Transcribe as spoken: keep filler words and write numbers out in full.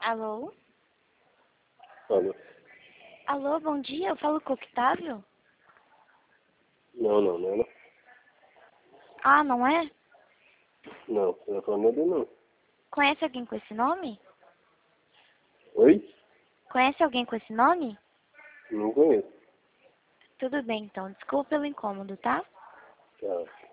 Alô? Alô? Alô, bom dia, eu falo com o Octávio? Não, não, não é não. Ah, não é? Não, você não falando dele não. Conhece alguém com esse nome? Oi? Conhece alguém com esse nome? Não conheço. Tudo bem, então. Desculpa pelo incômodo, tá? Tá.